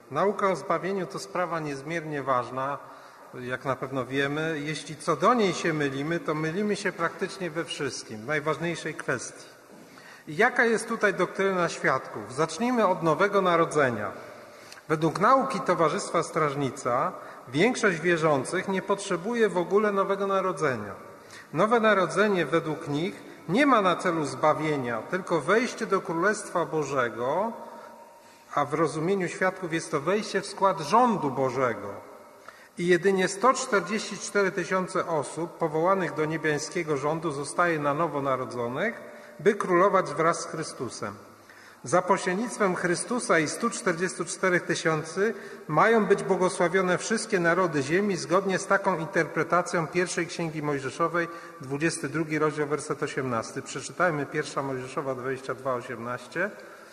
Nauka o zbawieniu to sprawa niezmiernie ważna, jak na pewno wiemy. Jeśli co do niej się mylimy, to mylimy się praktycznie we wszystkim, w najważniejszej kwestii. I jaka jest tutaj doktryna świadków? Zacznijmy od Nowego Narodzenia. Według nauki Towarzystwa Strażnica większość wierzących nie potrzebuje w ogóle Nowego Narodzenia. Nowe Narodzenie według nich nie ma na celu zbawienia, tylko wejście do Królestwa Bożego, a w rozumieniu świadków jest to wejście w skład rządu Bożego. I jedynie 144 000 osób powołanych do niebiańskiego rządu zostaje na nowo narodzonych, by królować wraz z Chrystusem. Za pośrednictwem Chrystusa i 144 000 mają być błogosławione wszystkie narody ziemi zgodnie z taką interpretacją pierwszej Księgi Mojżeszowej, 22 rozdział, werset 18. Przeczytajmy 1 Mojżeszowa 22, 18.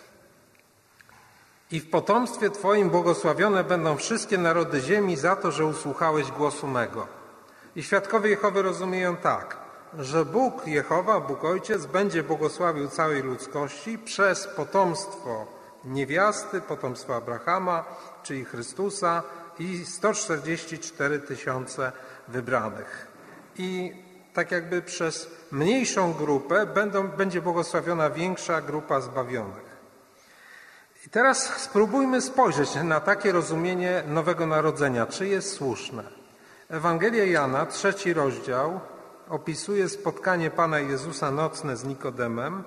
I w potomstwie Twoim błogosławione będą wszystkie narody ziemi za to, że usłuchałeś głosu mego. I świadkowie Jehowy rozumieją tak, że Bóg Jehowa, Bóg Ojciec, będzie błogosławił całej ludzkości przez potomstwo niewiasty, potomstwo Abrahama, czyli Chrystusa i 144 000 wybranych. I tak jakby przez mniejszą grupę będzie błogosławiona większa grupa zbawionych. I teraz spróbujmy spojrzeć na takie rozumienie Nowego Narodzenia, czy jest słuszne. Ewangelia Jana, 3 rozdział, opisuje spotkanie Pana Jezusa nocne z Nikodemem.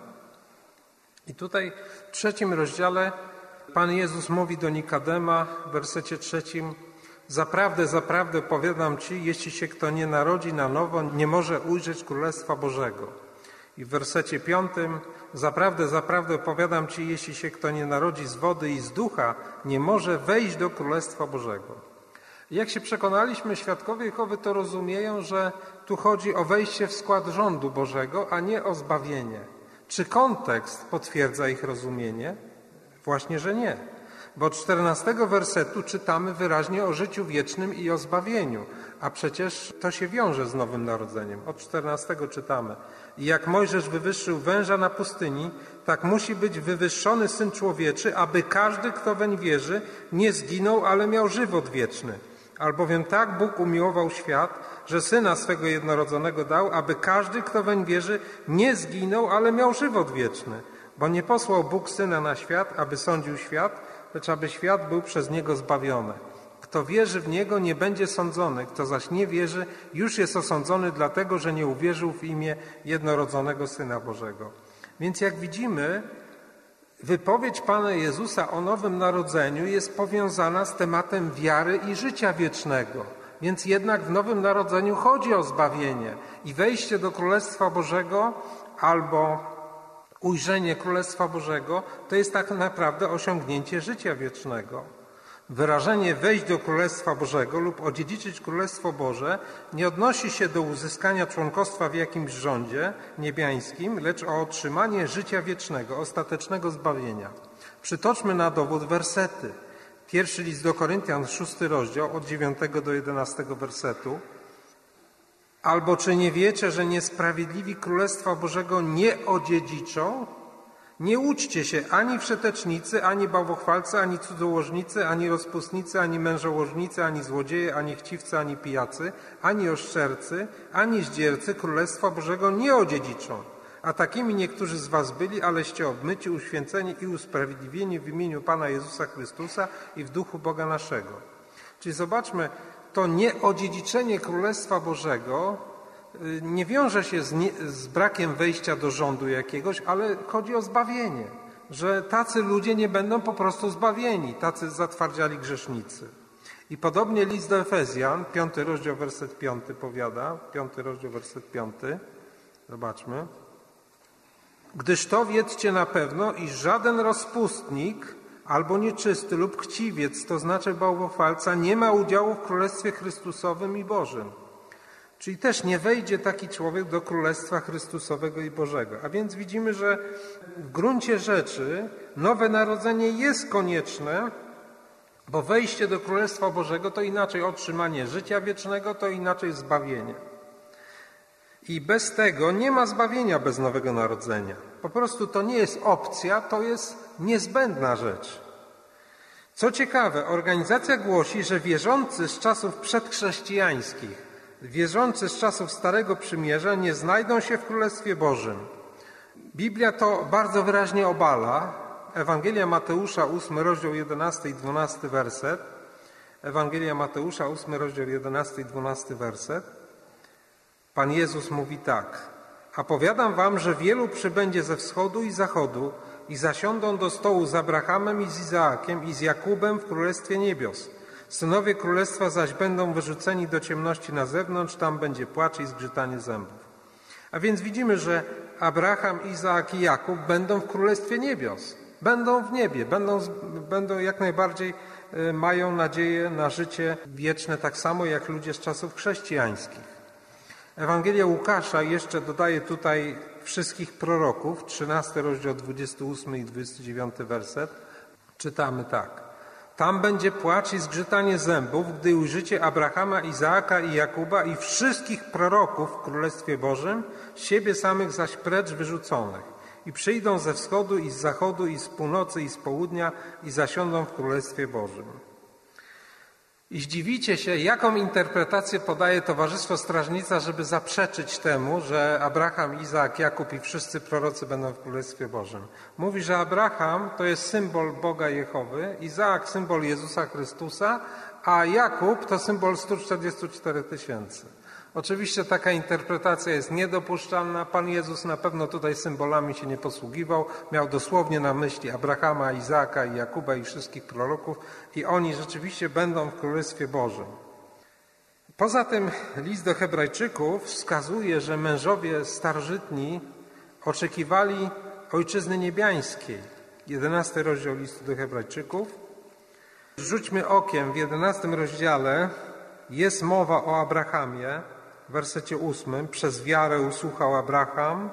I tutaj w 3 rozdziale Pan Jezus mówi do Nikodema w wersecie 3: Zaprawdę, zaprawdę powiadam Ci, jeśli się kto nie narodzi na nowo, nie może ujrzeć Królestwa Bożego. I w wersecie 5: Zaprawdę, zaprawdę powiadam Ci, jeśli się kto nie narodzi z wody i z ducha, nie może wejść do Królestwa Bożego. Jak się przekonaliśmy, świadkowie Jehowy to rozumieją, że tu chodzi o wejście w skład rządu Bożego, a nie o zbawienie. Czy kontekst potwierdza ich rozumienie? Właśnie, że nie. Bo od 14 wersetu czytamy wyraźnie o życiu wiecznym i o zbawieniu, a przecież to się wiąże z Nowym Narodzeniem. Od 14 czytamy: I jak Mojżesz wywyższył węża na pustyni, tak musi być wywyższony Syn Człowieczy, aby każdy, kto weń wierzy, nie zginął, ale miał żywot wieczny. Albowiem tak Bóg umiłował świat, że Syna swego jednorodzonego dał, aby każdy, kto weń wierzy, nie zginął, ale miał żywot wieczny. Bo nie posłał Bóg Syna na świat, aby sądził świat, lecz aby świat był przez Niego zbawiony. Kto wierzy w Niego, nie będzie sądzony, kto zaś nie wierzy, już jest osądzony, dlatego że nie uwierzył w imię jednorodzonego Syna Bożego. Więc jak widzimy, wypowiedź Pana Jezusa o Nowym Narodzeniu jest powiązana z tematem wiary i życia wiecznego. Więc jednak w Nowym Narodzeniu chodzi o zbawienie i wejście do Królestwa Bożego albo ujrzenie Królestwa Bożego to jest tak naprawdę osiągnięcie życia wiecznego. Wyrażenie wejść do Królestwa Bożego lub odziedziczyć Królestwo Boże nie odnosi się do uzyskania członkostwa w jakimś rządzie niebiańskim, lecz o otrzymanie życia wiecznego, ostatecznego zbawienia. Przytoczmy na dowód wersety. 1 list do Koryntian, 6 rozdział, od 9 do 11 wersetu. Albo czy nie wiecie, że niesprawiedliwi Królestwa Bożego nie odziedziczą? Nie łudźcie się ani wszetecznicy, ani bałwochwalcy, ani cudzołożnicy, ani rozpustnicy, ani mężołożnicy, ani złodzieje, ani chciwcy, ani pijacy, ani oszczercy, ani zdziercy Królestwa Bożego nie odziedziczą. A takimi niektórzy z was byli, aleście obmyci, uświęceni i usprawiedliwieni w imieniu Pana Jezusa Chrystusa i w duchu Boga naszego. Czyli zobaczmy, to nieodziedziczenie Królestwa Bożego nie wiąże się z brakiem wejścia do rządu jakiegoś, ale chodzi o zbawienie, że tacy ludzie nie będą po prostu zbawieni, tacy zatwardziali grzesznicy. I podobnie list do Efezjan, 5 rozdział, werset 5 powiada, 5 rozdział, werset 5, zobaczmy. Gdyż to wiedzcie na pewno, iż żaden rozpustnik albo nieczysty lub chciwiec, to znaczy bałwochwalca, nie ma udziału w Królestwie Chrystusowym i Bożym. Czyli też nie wejdzie taki człowiek do Królestwa Chrystusowego i Bożego. A więc widzimy, że w gruncie rzeczy nowe narodzenie jest konieczne, bo wejście do Królestwa Bożego to inaczej otrzymanie życia wiecznego, to inaczej zbawienie. I bez tego nie ma zbawienia bez nowego narodzenia. Po prostu to nie jest opcja, to jest niezbędna rzecz. Co ciekawe, organizacja głosi, że wierzący z czasów przedchrześcijańskich, wierzący z czasów Starego Przymierza nie znajdą się w Królestwie Bożym. Biblia to bardzo wyraźnie obala. Ewangelia Mateusza, 8 rozdział 11 i 12 werset. Ewangelia Mateusza, 8 rozdział 11 i 12 werset. Pan Jezus mówi tak: a powiadam wam, że wielu przybędzie ze wschodu i zachodu i zasiądą do stołu z Abrahamem i z Izaakiem i z Jakubem w Królestwie Niebios. Synowie Królestwa zaś będą wyrzuceni do ciemności na zewnątrz, tam będzie płacz i zgrzytanie zębów. A więc widzimy, że Abraham, Izaak i Jakub będą w Królestwie Niebios. Będą w niebie, będą jak najbardziej, mają nadzieję na życie wieczne, tak samo jak ludzie z czasów chrześcijańskich. Ewangelia Łukasza jeszcze dodaje tutaj wszystkich proroków, 13 rozdział 28 i 29 werset. Czytamy tak: tam będzie płacz i zgrzytanie zębów, gdy ujrzycie Abrahama, Izaaka i Jakuba i wszystkich proroków w Królestwie Bożym, siebie samych zaś precz wyrzuconych. I przyjdą ze wschodu i z zachodu i z północy i z południa i zasiądą w Królestwie Bożym. I zdziwicie się, jaką interpretację podaje Towarzystwo Strażnica, żeby zaprzeczyć temu, że Abraham, Izaak, Jakub i wszyscy prorocy będą w Królestwie Bożym. Mówi, że Abraham to jest symbol Boga Jehowy, Izaak symbol Jezusa Chrystusa, a Jakub to symbol 144 000. Oczywiście taka interpretacja jest niedopuszczalna. Pan Jezus na pewno tutaj symbolami się nie posługiwał. Miał dosłownie na myśli Abrahama, Izaaka i Jakuba i wszystkich proroków i oni rzeczywiście będą w Królestwie Bożym. Poza tym list do Hebrajczyków wskazuje, że mężowie starożytni oczekiwali ojczyzny niebiańskiej. 11 rozdział listu do Hebrajczyków. Rzućmy okiem, w 11 rozdziale jest mowa o Abrahamie. W wersecie 8: przez wiarę usłuchał Abraham,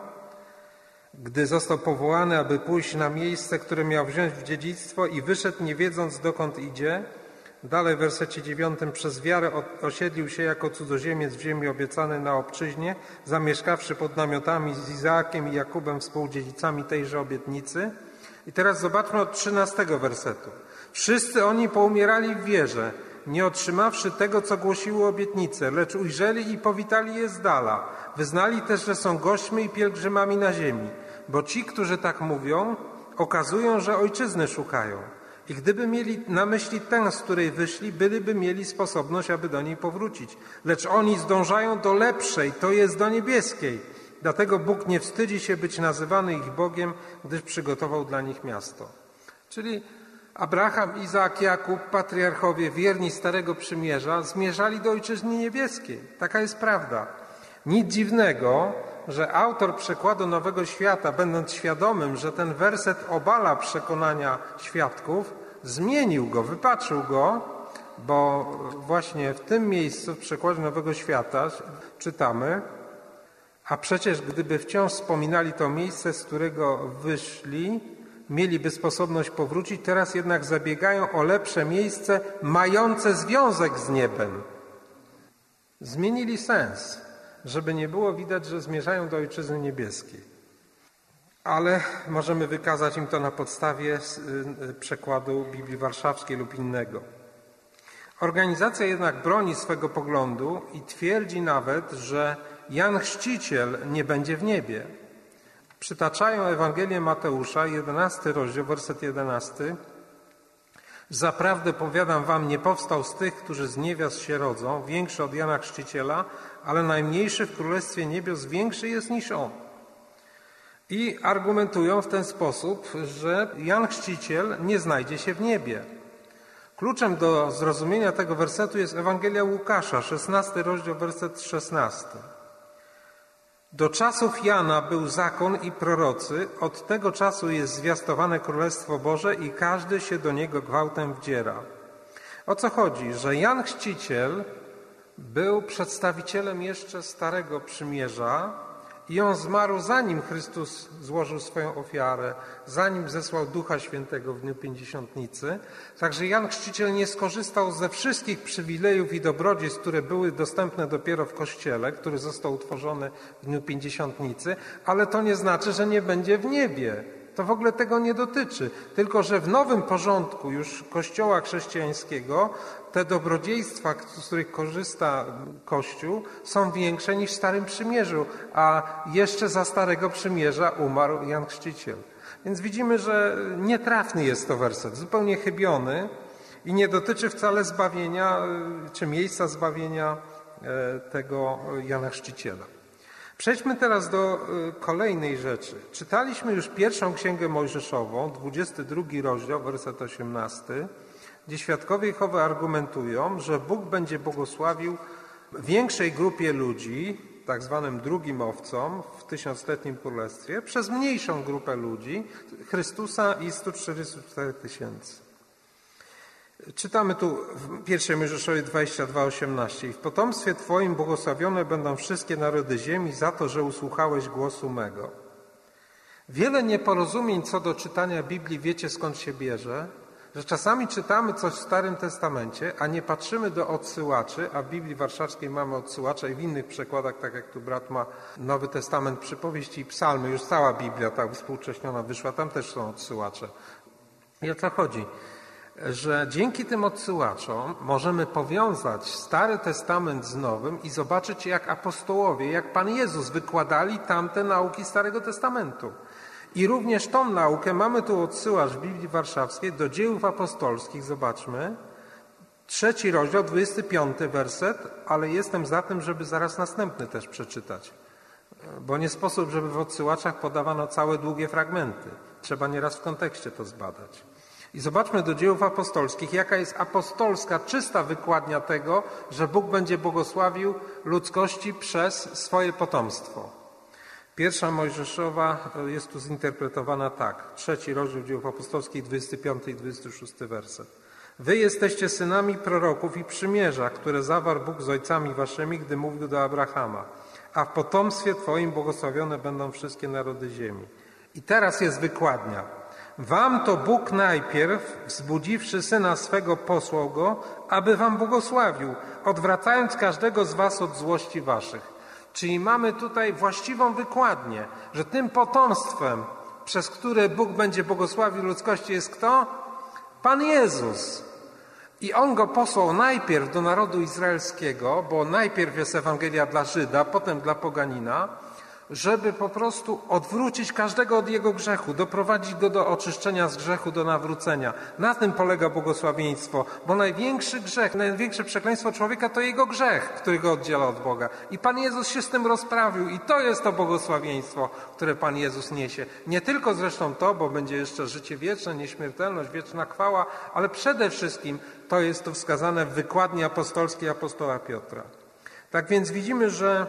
gdy został powołany, aby pójść na miejsce, które miał wziąć w dziedzictwo i wyszedł, nie wiedząc, dokąd idzie. Dalej w wersecie 9: przez wiarę osiedlił się jako cudzoziemiec w ziemi obiecanej na obczyźnie, zamieszkawszy pod namiotami z Izaakiem i Jakubem, współdziedzicami tejże obietnicy. I teraz zobaczmy od 13 wersetu. Wszyscy oni poumierali w wierze, nie otrzymawszy tego, co głosiły obietnice, lecz ujrzeli i powitali je z dala. Wyznali też, że są gośćmi i pielgrzymami na ziemi, bo ci, którzy tak mówią, okazują, że ojczyzny szukają. I gdyby mieli na myśli tę, z której wyszli, byliby mieli sposobność, aby do niej powrócić. Lecz oni zdążają do lepszej, to jest do niebieskiej. Dlatego Bóg nie wstydzi się być nazywany ich Bogiem, gdyż przygotował dla nich miasto. Czyli Abraham, Izaak, Jakub, patriarchowie wierni Starego Przymierza zmierzali do ojczyzny niebieskiej. Taka jest prawda. Nic dziwnego, że autor przekładu Nowego Świata, będąc świadomym, że ten werset obala przekonania świadków, zmienił go, wypaczył go, bo właśnie w tym miejscu w przekładzie Nowego Świata czytamy: a przecież gdyby wciąż wspominali to miejsce, z którego wyszli, mieliby sposobność powrócić, teraz jednak zabiegają o lepsze miejsce mające związek z niebem. Zmienili sens, żeby nie było widać, że zmierzają do ojczyzny niebieskiej. Ale możemy wykazać im to na podstawie przekładu Biblii Warszawskiej lub innego. Organizacja jednak broni swego poglądu i twierdzi nawet, że Jan Chrzciciel nie będzie w niebie. Przytaczają Ewangelię Mateusza, 11 rozdział, werset 11. Zaprawdę powiadam wam, nie powstał z tych, którzy z niewiast się rodzą, większy od Jana Chrzciciela, ale najmniejszy w Królestwie Niebios większy jest niż on. I argumentują w ten sposób, że Jan Chrzciciel nie znajdzie się w niebie. Kluczem do zrozumienia tego wersetu jest Ewangelia Łukasza, 16 rozdział, werset 16. Do czasów Jana był zakon i prorocy, od tego czasu jest zwiastowane Królestwo Boże i każdy się do niego gwałtem wdziera. O co chodzi? Że Jan Chrzciciel był przedstawicielem jeszcze Starego Przymierza i on zmarł, zanim Chrystus złożył swoją ofiarę, zanim zesłał Ducha Świętego w dniu Pięćdziesiątnicy. Także Jan Chrzciciel nie skorzystał ze wszystkich przywilejów i dobrodziejstw, które były dostępne dopiero w Kościele, który został utworzony w dniu Pięćdziesiątnicy, ale to nie znaczy, że nie będzie w niebie. To w ogóle tego nie dotyczy. Tylko że w nowym porządku już Kościoła chrześcijańskiego te dobrodziejstwa, z których korzysta Kościół, są większe niż w Starym Przymierzu, a jeszcze za Starego Przymierza umarł Jan Chrzciciel. Więc widzimy, że nietrafny jest to werset, zupełnie chybiony i nie dotyczy wcale zbawienia, czy miejsca zbawienia tego Jana Chrzciciela. Przejdźmy teraz do kolejnej rzeczy. Czytaliśmy już pierwszą Księgę Mojżeszową, 22 rozdział, werset 18, gdzie świadkowie Jehowy argumentują, że Bóg będzie błogosławił większej grupie ludzi, tak zwanym drugim owcom w tysiącletnim królestwie, przez mniejszą grupę ludzi, Chrystusa i 144 tysięcy. Czytamy tu w 1 Mojżeszowie 22:18. I w potomstwie Twoim błogosławione będą wszystkie narody ziemi za to, że usłuchałeś głosu mego. Wiele nieporozumień co do czytania Biblii, wiecie skąd się bierze? Że czasami czytamy coś w Starym Testamencie, a nie patrzymy do odsyłaczy, a w Biblii Warszawskiej mamy odsyłacze i w innych przekładach, tak jak tu brat ma Nowy Testament, przypowieści i psalmy, już cała Biblia ta współcześniona wyszła, tam też są odsyłacze. I o co chodzi? Że dzięki tym odsyłaczom możemy powiązać Stary Testament z Nowym i zobaczyć, jak apostołowie, jak Pan Jezus wykładali tamte nauki Starego Testamentu. I również tą naukę mamy tu odsyłacz w Biblii Warszawskiej do Dziejów Apostolskich. Zobaczmy. 3 rozdział, 25 werset, ale jestem za tym, żeby zaraz następny też przeczytać. Bo nie sposób, żeby w odsyłaczach podawano całe długie fragmenty. Trzeba nieraz w kontekście to zbadać. I zobaczmy do Dziejów Apostolskich, jaka jest apostolska, czysta wykładnia tego, że Bóg będzie błogosławił ludzkości przez swoje potomstwo. Pierwsza Mojżeszowa jest tu zinterpretowana tak. 3 rozdział Dziejów Apostolskich, 25 i 26 werset. Wy jesteście synami proroków i przymierza, które zawarł Bóg z ojcami waszymi, gdy mówił do Abrahama. A w potomstwie Twoim błogosławione będą wszystkie narody ziemi. I teraz jest wykładnia. Wam to Bóg najpierw, wzbudziwszy Syna swego, posłał Go, aby wam błogosławił, odwracając każdego z was od złości waszych. Czyli mamy tutaj właściwą wykładnię, że tym potomstwem, przez które Bóg będzie błogosławił ludzkości, jest kto? Pan Jezus. I On Go posłał najpierw do narodu izraelskiego, bo najpierw jest Ewangelia dla Żyda, potem dla poganina, żeby po prostu odwrócić każdego od jego grzechu, doprowadzić go do oczyszczenia z grzechu, do nawrócenia. Na tym polega błogosławieństwo, bo największy grzech, największe przekleństwo człowieka to jego grzech, który go oddziela od Boga. I Pan Jezus się z tym rozprawił i to jest to błogosławieństwo, które Pan Jezus niesie. Nie tylko zresztą to, bo będzie jeszcze życie wieczne, nieśmiertelność, wieczna chwała, ale przede wszystkim to jest tu wskazane w wykładni apostolskiej apostoła Piotra. Tak więc widzimy, że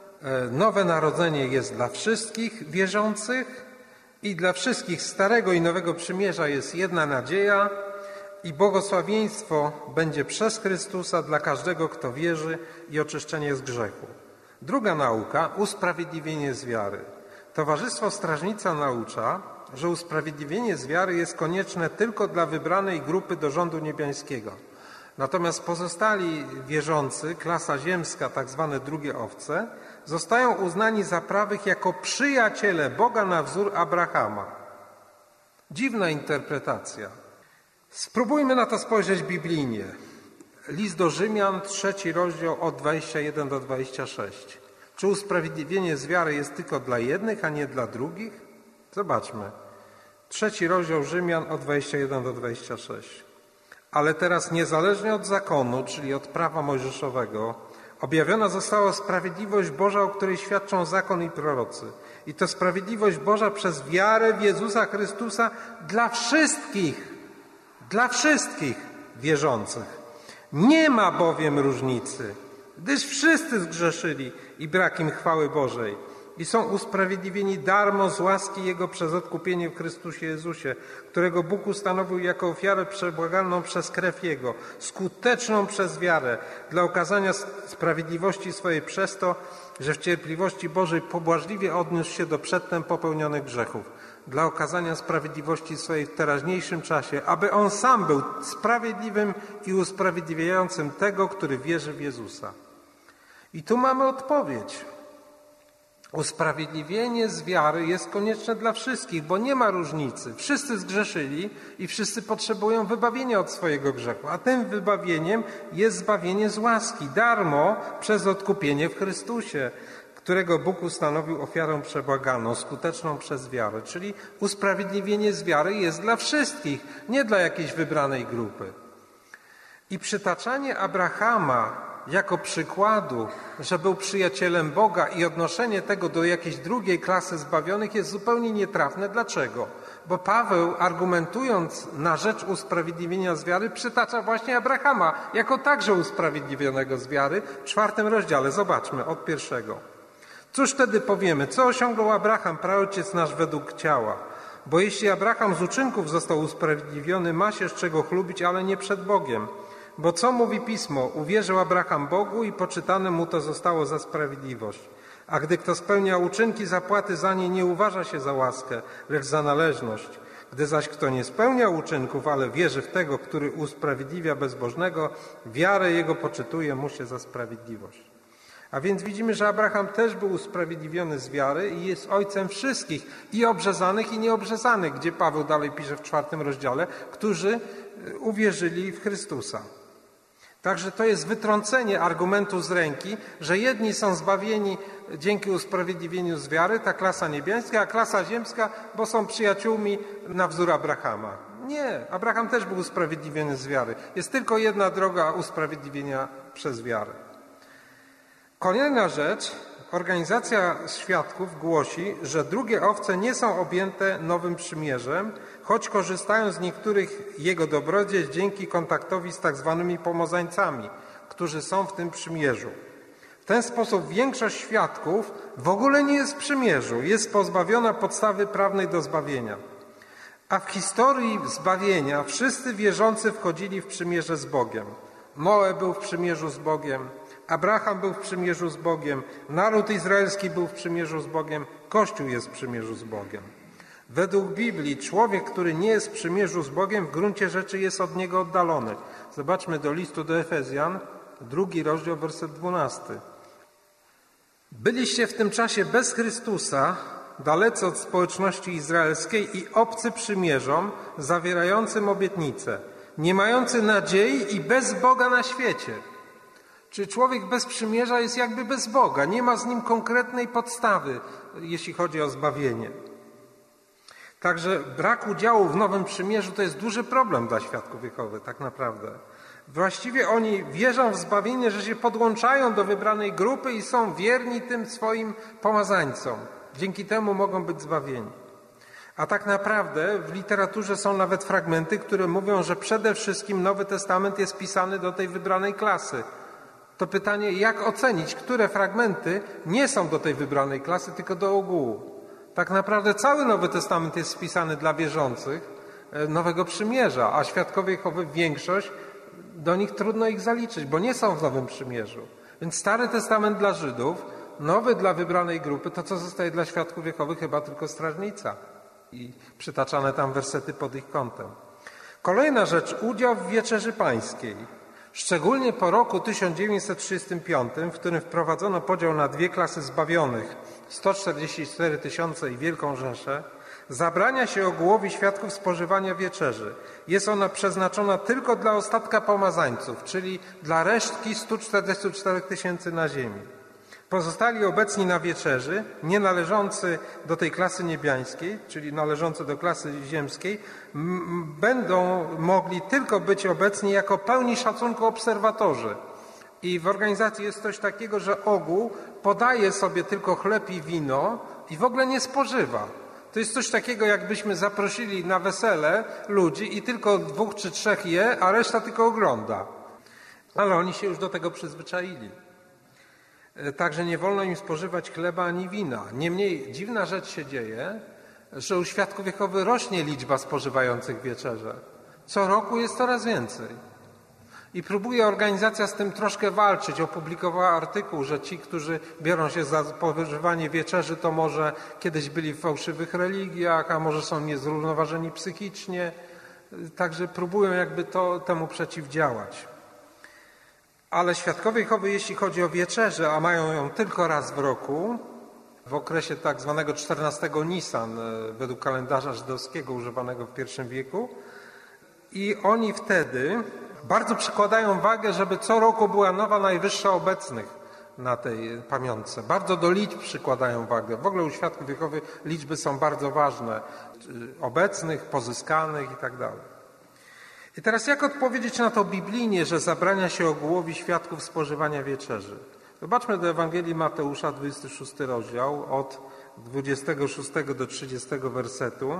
nowe narodzenie jest dla wszystkich wierzących i dla wszystkich Starego i Nowego Przymierza jest jedna nadzieja i błogosławieństwo będzie przez Chrystusa dla każdego, kto wierzy i oczyszczenie z grzechu. Druga nauka, usprawiedliwienie z wiary. Towarzystwo Strażnica naucza, że usprawiedliwienie z wiary jest konieczne tylko dla wybranej grupy do rządu niebiańskiego. Natomiast pozostali wierzący, klasa ziemska, tak zwane drugie owce, zostają uznani za prawych jako przyjaciele Boga na wzór Abrahama. Dziwna interpretacja. Spróbujmy na to spojrzeć biblijnie. List do Rzymian, 3 rozdział od 21 do 26. Czy usprawiedliwienie z wiary jest tylko dla jednych, a nie dla drugich? Zobaczmy. 3 rozdział Rzymian od 21 do 26. Ale teraz niezależnie od zakonu, czyli od prawa mojżeszowego, objawiona została sprawiedliwość Boża, o której świadczą zakon i prorocy. I to sprawiedliwość Boża przez wiarę w Jezusa Chrystusa dla wszystkich wierzących. Nie ma bowiem różnicy, gdyż wszyscy zgrzeszyli i brak im chwały Bożej. I są usprawiedliwieni darmo z łaski Jego przez odkupienie w Chrystusie Jezusie, którego Bóg ustanowił jako ofiarę przebłagalną przez krew Jego, skuteczną przez wiarę, dla okazania sprawiedliwości swojej przez to, że w cierpliwości Bożej pobłażliwie odniósł się do przedtem popełnionych grzechów, dla okazania sprawiedliwości swojej w teraźniejszym czasie, aby On sam był sprawiedliwym i usprawiedliwiającym tego, który wierzy w Jezusa. I tu mamy odpowiedź. Usprawiedliwienie z wiary jest konieczne dla wszystkich, bo nie ma różnicy. Wszyscy zgrzeszyli i wszyscy potrzebują wybawienia od swojego grzechu. A tym wybawieniem jest zbawienie z łaski, darmo przez odkupienie w Chrystusie, którego Bóg ustanowił ofiarą przebłaganą, skuteczną przez wiarę. Czyli usprawiedliwienie z wiary jest dla wszystkich, nie dla jakiejś wybranej grupy. I przytaczanie Abrahama jako przykładu, że był przyjacielem Boga i odnoszenie tego do jakiejś drugiej klasy zbawionych jest zupełnie nietrafne. Dlaczego? Bo Paweł, argumentując na rzecz usprawiedliwienia z wiary, przytacza właśnie Abrahama jako także usprawiedliwionego z wiary w 4 rozdziale. Zobaczmy od 1. Cóż wtedy powiemy? Co osiągnął Abraham, praojciec nasz według ciała? Bo jeśli Abraham z uczynków został usprawiedliwiony, ma się z czego chlubić, ale nie przed Bogiem. Bo co mówi Pismo? Uwierzył Abraham Bogu i poczytane mu to zostało za sprawiedliwość. A gdy kto spełnia uczynki, zapłaty za nie nie uważa się za łaskę, lecz za należność. Gdy zaś kto nie spełnia uczynków, ale wierzy w tego, który usprawiedliwia bezbożnego, wiarę jego poczytuje mu się za sprawiedliwość. A więc widzimy, że Abraham też był usprawiedliwiony z wiary i jest ojcem wszystkich, i obrzezanych, i nieobrzezanych, gdzie Paweł dalej pisze w 4 rozdziale, którzy uwierzyli w Chrystusa. Także to jest wytrącenie argumentu z ręki, że jedni są zbawieni dzięki usprawiedliwieniu z wiary, ta klasa niebiańska, a klasa ziemska, bo są przyjaciółmi na wzór Abrahama. Nie, Abraham też był usprawiedliwiony z wiary. Jest tylko jedna droga usprawiedliwienia przez wiarę. Kolejna rzecz, Organizacja Świadków głosi, że drugie owce nie są objęte nowym przymierzem, choć korzystają z niektórych jego dobrodziejstw dzięki kontaktowi z tak zwanymi pomazańcami, którzy są w tym przymierzu. W ten sposób większość świadków w ogóle nie jest w przymierzu, jest pozbawiona podstawy prawnej do zbawienia. A w historii zbawienia wszyscy wierzący wchodzili w przymierze z Bogiem. Noe był w przymierzu z Bogiem, Abraham był w przymierzu z Bogiem, naród izraelski był w przymierzu z Bogiem, Kościół jest w przymierzu z Bogiem. Według Biblii człowiek, który nie jest w przymierzu z Bogiem, w gruncie rzeczy jest od Niego oddalony. Zobaczmy do listu do Efezjan, 2 rozdział, werset 12. Byliście w tym czasie bez Chrystusa, dalece od społeczności izraelskiej i obcy przymierzom, zawierającym obietnice, nie mający nadziei i bez Boga na świecie. Czy człowiek bez przymierza jest jakby bez Boga, nie ma z nim konkretnej podstawy, jeśli chodzi o zbawienie. Także brak udziału w nowym przymierzu to jest duży problem dla świadków Jehowy, tak naprawdę. Właściwie oni wierzą w zbawienie, że się podłączają do wybranej grupy i są wierni tym swoim pomazańcom. Dzięki temu mogą być zbawieni. A tak naprawdę w literaturze są nawet fragmenty, które mówią, że przede wszystkim Nowy Testament jest pisany do tej wybranej klasy. To pytanie, jak ocenić, które fragmenty nie są do tej wybranej klasy, tylko do ogółu. Tak naprawdę cały Nowy Testament jest spisany dla wierzących Nowego Przymierza, a świadkowie Jehowy większość, do nich trudno ich zaliczyć, bo nie są w Nowym Przymierzu. Więc Stary Testament dla Żydów, Nowy dla wybranej grupy, to co zostaje dla świadków Jehowy? Chyba tylko strażnica i przytaczane tam wersety pod ich kątem. Kolejna rzecz, udział w Wieczerzy Pańskiej. Szczególnie po roku 1935, w którym wprowadzono podział na dwie klasy zbawionych, 144 tysiące i Wielką Rzeszę, zabrania się ogółowi świadków spożywania wieczerzy. Jest ona przeznaczona tylko dla ostatka pomazańców, czyli dla resztki 144 tysięcy na ziemi. Pozostali obecni na wieczerzy, nie należący do tej klasy niebiańskiej, czyli należący do klasy ziemskiej, będą mogli tylko być obecni jako pełni szacunku obserwatorzy. I w organizacji jest coś takiego, że ogół podaje sobie tylko chleb i wino i w ogóle nie spożywa. To jest coś takiego, jakbyśmy zaprosili na wesele ludzi i tylko 2 czy 3 je, a reszta tylko ogląda. Ale oni się już do tego przyzwyczaili. Także nie wolno im spożywać chleba ani wina. Niemniej dziwna rzecz się dzieje, że u świadków Jehowy rośnie liczba spożywających wieczerze. Co roku jest coraz więcej. I próbuje organizacja z tym troszkę walczyć. Opublikowała artykuł, że ci, którzy biorą się za spożywanie wieczerzy, to może kiedyś byli w fałszywych religiach, a może są niezrównoważeni psychicznie. Także próbują jakby temu przeciwdziałać. Ale świadkowie Jehowy, jeśli chodzi o wieczerzę, a mają ją tylko raz w roku, w okresie tak zwanego 14 Nisan, według kalendarza żydowskiego używanego w I wieku. I oni wtedy bardzo przykładają wagę, żeby co roku była nowa najwyższa obecnych na tej pamiątce. Bardzo do liczb przykładają wagę. W ogóle u świadków Jehowy liczby są bardzo ważne. Obecnych, pozyskanych i tak dalej. I teraz jak odpowiedzieć na to biblijnie, że zabrania się ogółowi świadków spożywania wieczerzy? Zobaczmy do Ewangelii Mateusza, 26 rozdział, od 26 do 30 wersetu.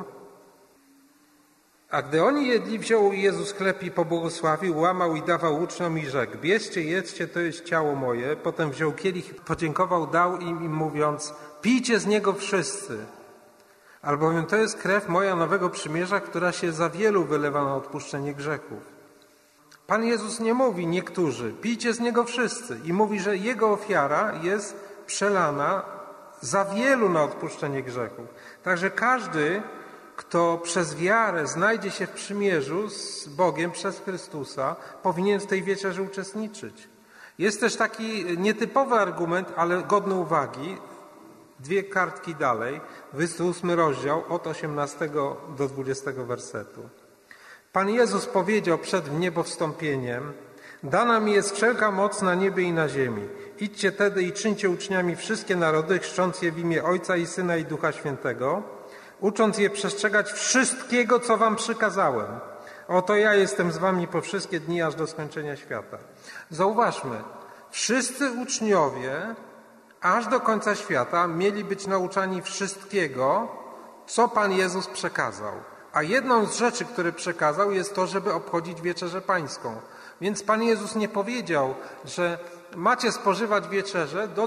A gdy oni jedli, wziął Jezus chleb i pobłogosławił, łamał i dawał uczniom i rzekł: bierzcie, jedzcie, to jest ciało moje. Potem wziął kielich, podziękował, dał im mówiąc: pijcie z niego wszyscy, albowiem to jest krew moja nowego przymierza, która się za wielu wylewa na odpuszczenie grzechów. Pan Jezus nie mówi niektórzy, pijcie z niego wszyscy, i mówi, że jego ofiara jest przelana za wielu na odpuszczenie grzechów. Także każdy, kto przez wiarę znajdzie się w przymierzu z Bogiem przez Chrystusa, powinien w tej wieczerzy uczestniczyć. Jest też taki nietypowy argument, ale godny uwagi. 2 kartki dalej, 28 rozdział, od 18 do 20 wersetu. Pan Jezus powiedział przed wniebowstąpieniem: dana mi jest wszelka moc na niebie i na ziemi. Idźcie tedy i czyńcie uczniami wszystkie narody, chrzcząc je w imię Ojca i Syna i Ducha Świętego, ucząc je przestrzegać wszystkiego, co wam przykazałem. Oto ja jestem z wami po wszystkie dni, aż do skończenia świata. Zauważmy, wszyscy uczniowie aż do końca świata mieli być nauczani wszystkiego, co Pan Jezus przekazał. A jedną z rzeczy, które przekazał, jest to, żeby obchodzić Wieczerzę Pańską. Więc Pan Jezus nie powiedział, że macie spożywać wieczerzę do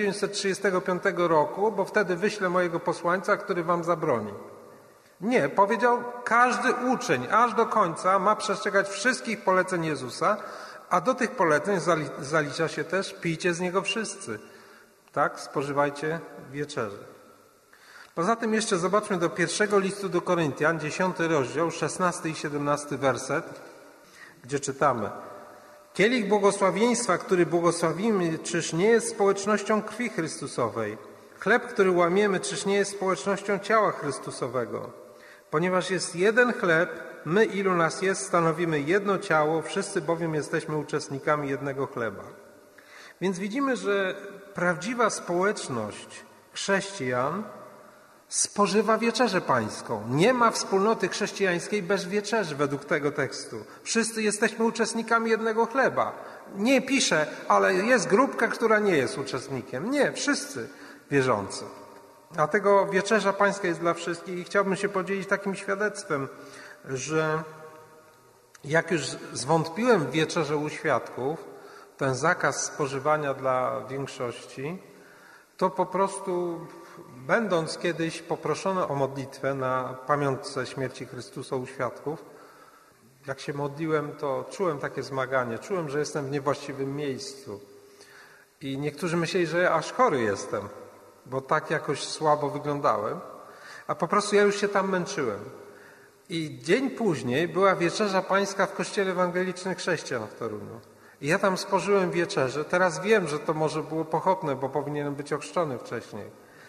1935 roku, bo wtedy wyślę mojego posłańca, który wam zabroni. Nie, powiedział, każdy uczeń aż do końca ma przestrzegać wszystkich poleceń Jezusa, a do tych poleceń zalicza się też: pijcie z niego wszyscy. Tak, spożywajcie wieczerzę. Poza tym jeszcze zobaczmy do pierwszego listu do Koryntian, 10 rozdział, 16 i 17 werset, gdzie czytamy: kielich błogosławieństwa, który błogosławimy, czyż nie jest społecznością krwi Chrystusowej? Chleb, który łamiemy, czyż nie jest społecznością ciała Chrystusowego? Ponieważ jest jeden chleb, my, ilu nas jest, stanowimy jedno ciało, wszyscy bowiem jesteśmy uczestnikami jednego chleba. Więc widzimy, że prawdziwa społeczność chrześcijan spożywa wieczerzę pańską. Nie ma wspólnoty chrześcijańskiej bez wieczerzy według tego tekstu. Wszyscy jesteśmy uczestnikami jednego chleba. Nie pisze, ale jest grupka, która nie jest uczestnikiem. Nie, wszyscy wierzący. Dlatego wieczerza pańska jest dla wszystkich i chciałbym się podzielić takim świadectwem, że jak już zwątpiłem w wieczerzę u świadków, ten zakaz spożywania dla większości, to po prostu, będąc kiedyś poproszony o modlitwę na pamiątce śmierci Chrystusa u świadków, jak się modliłem, to czułem takie zmaganie, czułem, że jestem w niewłaściwym miejscu. I niektórzy myśleli, że ja aż chory jestem, bo tak jakoś słabo wyglądałem, a po prostu ja już się tam męczyłem. I dzień później była wieczerza pańska w Kościele Ewangelicznych Chrześcijan w Toruniu. I ja tam spożyłem wieczerzę. Teraz wiem, że to może było pochopne, bo powinienem być ochrzczony wcześniej.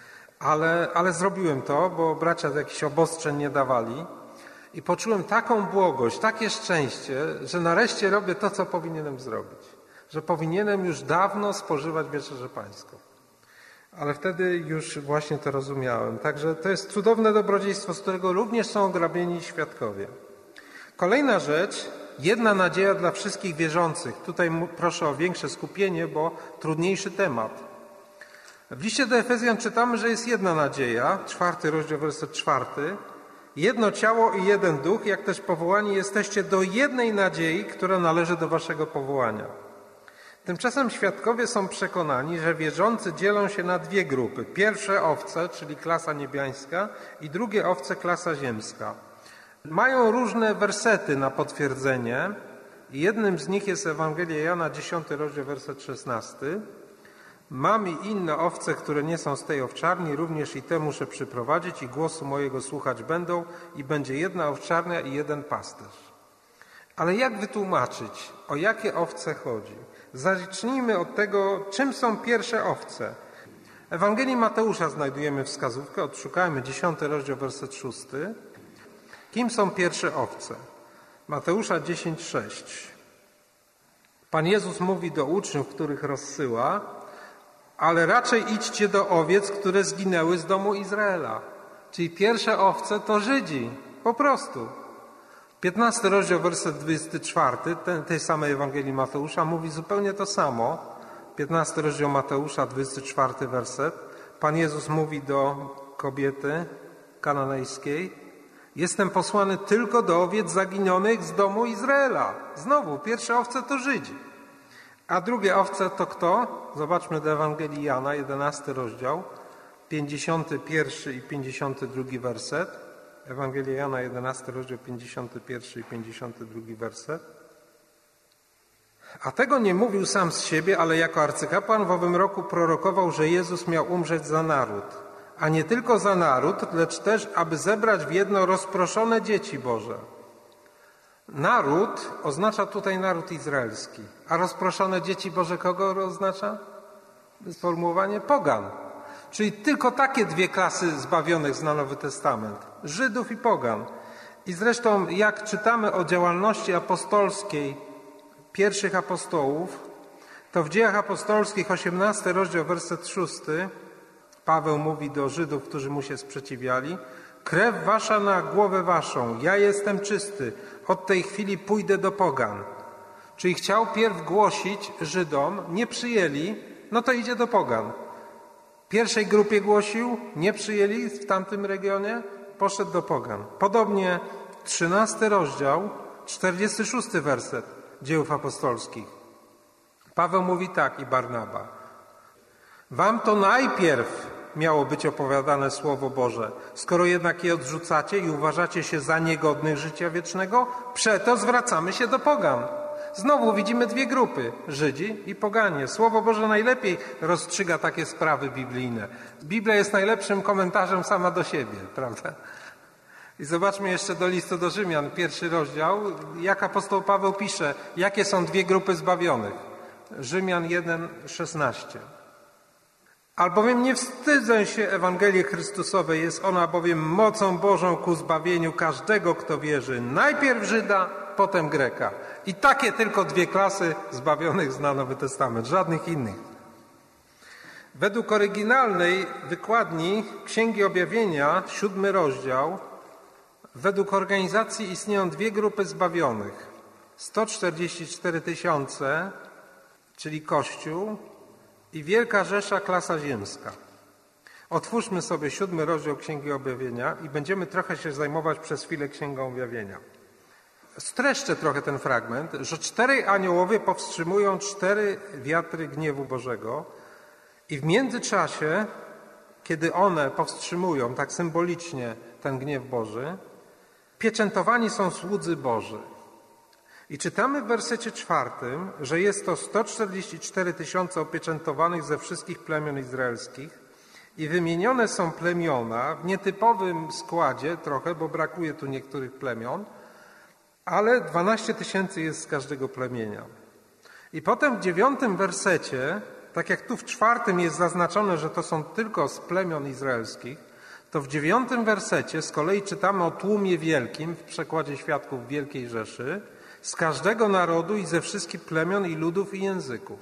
Ale zrobiłem to, bo bracia jakichś obostrzeń nie dawali. I poczułem taką błogość, takie szczęście, że nareszcie robię to, co powinienem zrobić. Że powinienem już dawno spożywać wieczerzę pańską. Ale wtedy już właśnie to rozumiałem. Także to jest cudowne dobrodziejstwo, z którego również są ograbieni świadkowie. Kolejna rzecz, jedna nadzieja dla wszystkich wierzących. Tutaj proszę o większe skupienie, bo trudniejszy temat. W liście do Efezjan czytamy, że jest jedna nadzieja, 4 rozdział, werset 4. Jedno ciało i jeden duch, jak też powołani jesteście do jednej nadziei, która należy do waszego powołania. Tymczasem świadkowie są przekonani, że wierzący dzielą się na dwie grupy. Pierwsze owce, czyli klasa niebiańska, i drugie owce, klasa ziemska. Mają różne wersety na potwierdzenie. Jednym z nich jest Ewangelia Jana, 10 rozdział, werset 16. Mam i inne owce, które nie są z tej owczarni, również i te muszę przyprowadzić i głosu mojego słuchać będą i będzie jedna owczarnia i jeden pasterz. Ale jak wytłumaczyć, o jakie owce chodzi? Zacznijmy od tego, czym są pierwsze owce. Ewangelii Mateusza znajdujemy wskazówkę, odszukajmy 10 rozdział, werset 6. Kim są pierwsze owce? Mateusza 10:6. Pan Jezus mówi do uczniów, których rozsyła, ale raczej idźcie do owiec, które zginęły z domu Izraela. Czyli pierwsze owce to Żydzi, po prostu. 15 rozdział, werset 24 tej samej Ewangelii Mateusza mówi zupełnie to samo. 15 rozdział Mateusza, 24 werset. Pan Jezus mówi do kobiety kananejskiej: jestem posłany tylko do owiec zaginionych z domu Izraela. Znowu, pierwsze owce to Żydzi. A drugie owce to kto? Zobaczmy do Ewangelii Jana, 11 rozdział, 51 i 52 werset. Ewangelia Jana, 11 rozdział, 51 i 52 werset. A tego nie mówił sam z siebie, ale jako arcykapłan w owym roku prorokował, że Jezus miał umrzeć za naród. A nie tylko za naród, lecz też, aby zebrać w jedno rozproszone dzieci Boże. Naród oznacza tutaj naród izraelski. A rozproszone dzieci Boże kogo oznacza? Sformułowanie pogan. Czyli tylko takie dwie klasy zbawionych zna Nowy Testament. Żydów i pogan. I zresztą jak czytamy o działalności apostolskiej pierwszych apostołów, to w Dziejach Apostolskich 18 rozdział, werset 6 Paweł mówi do Żydów, którzy mu się sprzeciwiali: krew wasza na głowę waszą, ja jestem czysty, od tej chwili pójdę do pogan. Czyli chciał pierw głosić Żydom, nie przyjęli, no to idzie do pogan. Pierwszej grupie głosił, nie przyjęli w tamtym regionie, poszedł do pogan. Podobnie 13 rozdział, 46 werset Dziejów Apostolskich. Paweł mówi tak i Barnaba: wam to najpierw miało być opowiadane Słowo Boże. Skoro jednak je odrzucacie i uważacie się za niegodnych życia wiecznego, przeto zwracamy się do pogan. Znowu widzimy dwie grupy, Żydzi i poganie. Słowo Boże najlepiej rozstrzyga takie sprawy biblijne. Biblia jest najlepszym komentarzem sama do siebie, prawda? I zobaczmy jeszcze do listu do Rzymian, 1 rozdział, jak apostoł Paweł pisze, jakie są dwie grupy zbawionych. Rzymian 1:16. Albowiem nie wstydzę się Ewangelii Chrystusowej, jest ona bowiem mocą Bożą ku zbawieniu każdego, kto wierzy. Najpierw Żyda, potem Greka. I takie tylko dwie klasy zbawionych zna Nowy Testament, żadnych innych. Według oryginalnej wykładni Księgi Objawienia, 7 rozdział, według organizacji istnieją dwie grupy zbawionych. 144 000, czyli Kościół, i wielka rzesza, klasa ziemska. Otwórzmy sobie 7 rozdział Księgi Objawienia i będziemy trochę się zajmować przez chwilę Księgą Objawienia. Streszczę trochę ten fragment, że 4 aniołowie powstrzymują 4 wiatry gniewu Bożego i w międzyczasie, kiedy one powstrzymują tak symbolicznie ten gniew Boży, pieczętowani są słudzy Boży. I czytamy w wersecie 4, że jest to 144 000 opieczętowanych ze wszystkich plemion izraelskich i wymienione są plemiona w nietypowym składzie trochę, bo brakuje tu niektórych plemion, ale 12 000 jest z każdego plemienia. I potem w 9 wersecie, tak jak tu w 4 jest zaznaczone, że to są tylko z plemion izraelskich, to w 9 wersecie z kolei czytamy o tłumie wielkim, w przekładzie Świadków Wielkiej Rzeszy, z każdego narodu i ze wszystkich plemion i ludów i języków.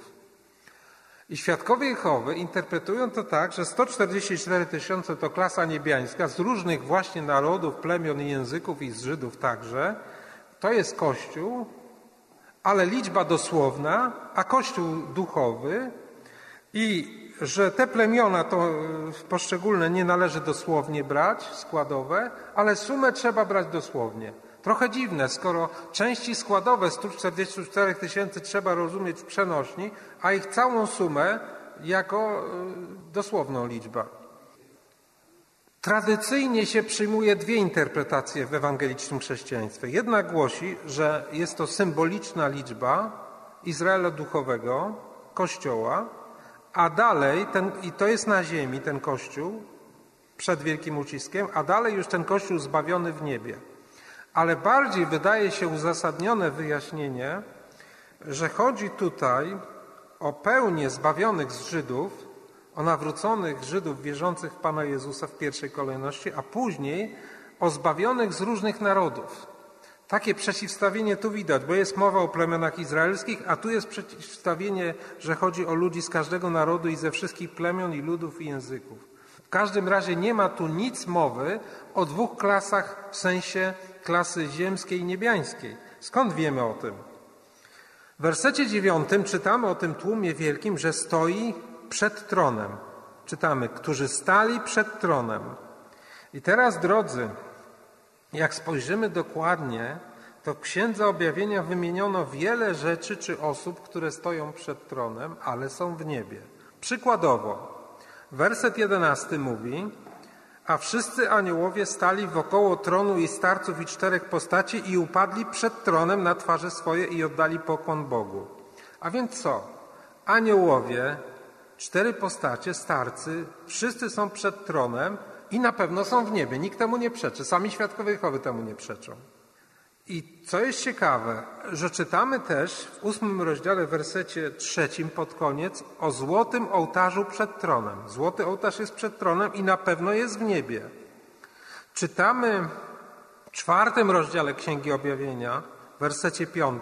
I Świadkowie Jehowy interpretują to tak, że 144 000 to klasa niebiańska z różnych właśnie narodów, plemion i języków i z Żydów także. To jest Kościół, ale liczba dosłowna, a Kościół duchowy i że te plemiona to poszczególne nie należy dosłownie brać, składowe, ale sumę trzeba brać dosłownie. Trochę dziwne, skoro części składowe 144 000 trzeba rozumieć w przenośni, a ich całą sumę jako dosłowną liczbę. Tradycyjnie się przyjmuje dwie interpretacje w ewangelicznym chrześcijaństwie. Jedna głosi, że jest to symboliczna liczba Izraela duchowego, Kościoła, a dalej, i to jest na ziemi ten Kościół przed wielkim uciskiem, a dalej już ten Kościół zbawiony w niebie. Ale bardziej wydaje się uzasadnione wyjaśnienie, że chodzi tutaj o pełnię zbawionych z Żydów, o nawróconych Żydów wierzących w Pana Jezusa w pierwszej kolejności, a później o zbawionych z różnych narodów. Takie przeciwstawienie tu widać, bo jest mowa o plemionach izraelskich, a tu jest przeciwstawienie, że chodzi o ludzi z każdego narodu i ze wszystkich plemion i ludów i języków. W każdym razie nie ma tu nic mowy o dwóch klasach w sensie klasy ziemskiej i niebiańskiej. Skąd wiemy o tym? W wersecie 9 czytamy o tym tłumie wielkim, że stoi przed tronem. Czytamy, którzy stali przed tronem. I teraz, drodzy, jak spojrzymy dokładnie, to w Księdze Objawienia wymieniono wiele rzeczy czy osób, które stoją przed tronem, ale są w niebie. Przykładowo, werset 11 mówi: a wszyscy aniołowie stali wokoło tronu i starców i 4 postaci i upadli przed tronem na twarze swoje i oddali pokłon Bogu. A więc co? Aniołowie, 4 postacie, starcy, wszyscy są przed tronem i na pewno są w niebie. Nikt temu nie przeczy. Sami świadkowie Jehowy temu nie przeczą. I co jest ciekawe, że czytamy też w 8 rozdziale, w wersecie 3 pod koniec o złotym ołtarzu przed tronem. Złoty ołtarz jest przed tronem i na pewno jest w niebie. Czytamy w 4 rozdziale Księgi Objawienia, w wersecie 5,